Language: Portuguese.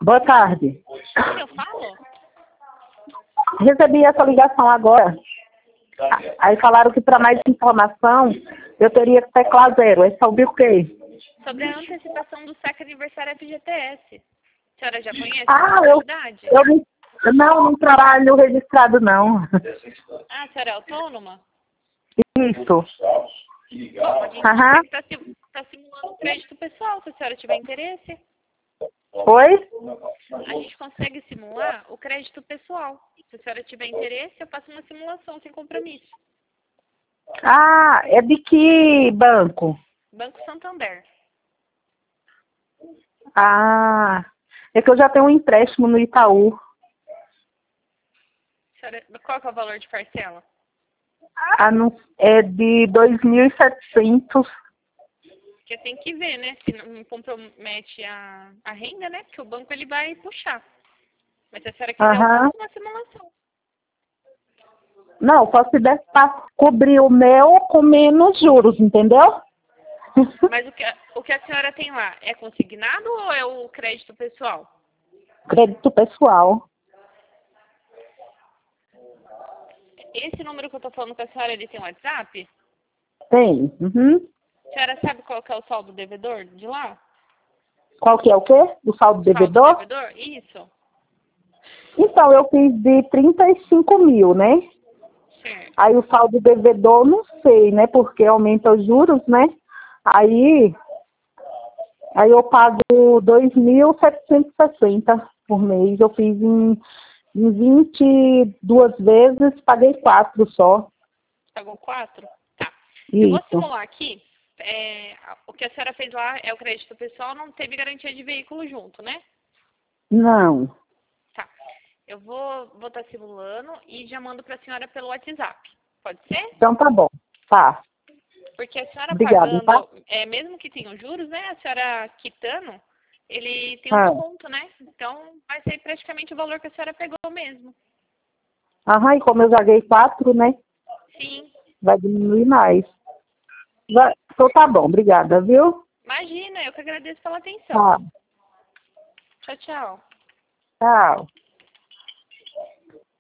Boa tarde. Eu falo? Recebi essa ligação agora. Aí falaram que para mais informação eu teria que teclar 0. Aí soube o quê? Sobre a antecipação do saque aniversário FGTS. A senhora já conhece Ah, a cidade? não trabalho registrado, não. Ah, a senhora é autônoma? Isso. Bom, a gente Aham. está simulando um crédito pessoal, se a senhora tiver interesse. Oi? A gente consegue simular o crédito pessoal. Se a senhora tiver interesse, eu faço uma simulação sem compromisso. Ah, é de que banco? Banco Santander. Ah, é que eu já tenho um empréstimo no Itaú. Qual que é o valor de parcela? Ah, não, é de 2.700. Porque tem que ver, né? Se não compromete a renda, né? Porque o banco ele vai puxar. Mas se a senhora quiser, eu Aham. faço uma simulação. Não, só se der para cobrir o meu com menos juros, entendeu? Mas o que a senhora tem lá é consignado ou é o crédito pessoal? Crédito pessoal. Esse número que eu tô falando com a senhora, ele tem WhatsApp? Tem. Uhum. A senhora sabe qual que é o saldo devedor de lá? Qual que é o quê? O saldo Saldo devedor? devedor? Isso. Então, eu fiz de 35 mil, né? Certo. Aí o saldo devedor, não sei, né? Porque aumenta os juros, né? Aí eu pago 2.760 por mês. Eu fiz em 22 vezes, paguei 4 só. Pagou 4? Tá. Eu vou Isso. simular aqui. O que a senhora fez lá é o crédito pessoal, não teve garantia de veículo junto, né? Não. Tá. Eu vou estar simulando e já mando para a senhora pelo WhatsApp. Pode ser? Então tá bom. Tá. Porque a senhora Obrigada, tá? pagando, mesmo que tenha os juros, né? A senhora quitando, ele tem um Ah. desconto, né? Então vai ser praticamente o valor que a senhora pegou mesmo. Aham, e como eu paguei 4, né? Sim. Vai diminuir mais. Então tá bom, obrigada, viu? Imagina, eu que agradeço pela atenção. Tá. Tchau, tchau. Tchau.